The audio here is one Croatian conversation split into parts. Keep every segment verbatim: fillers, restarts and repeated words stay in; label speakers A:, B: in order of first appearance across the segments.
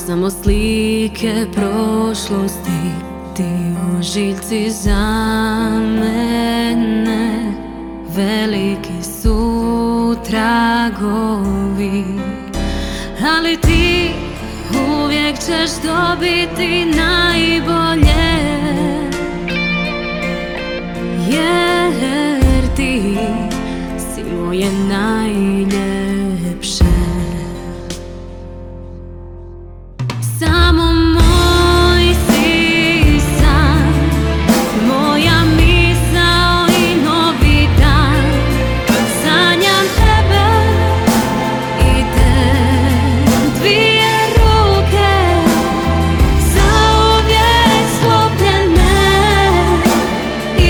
A: samo slike prošlosti, ti ožiljci za mene. Veliki su tragovi, ali ti uvijek ćeš dobiti najbolje, jer ti si moje najljepše. Samo moj si san, moja misao i novi dan. Sanjam tebe i te dvije ruke, zauvijek sklopljene i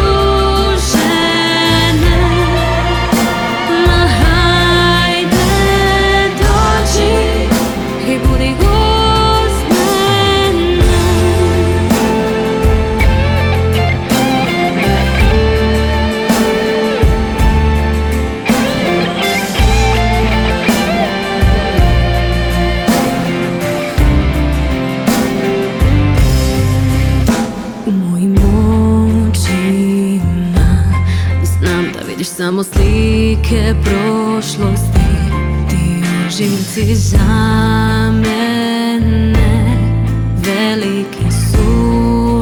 A: pružene. Ma hajde dođi i budi uz samo slike prošlosti, ti ožiljci za mene. Veliki su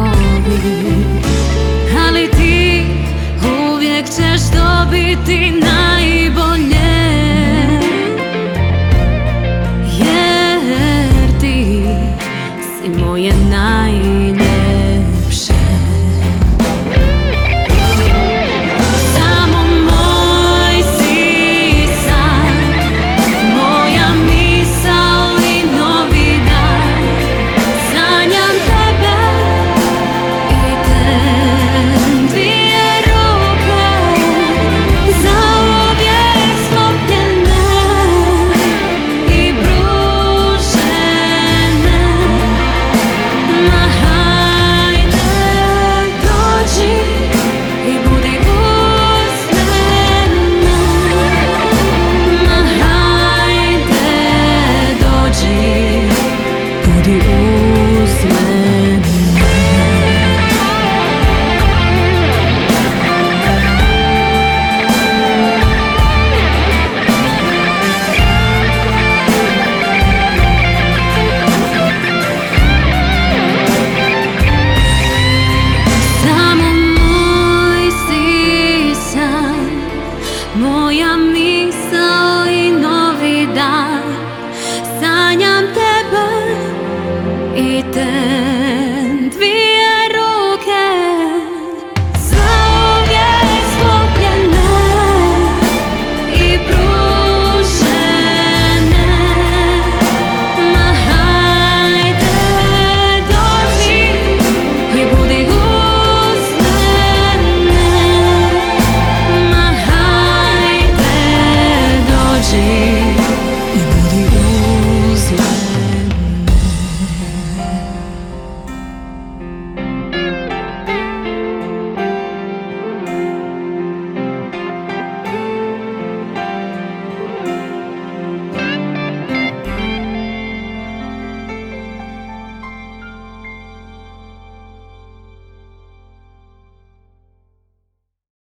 A: tragovi, ali ti uvijek ćeš dobiti na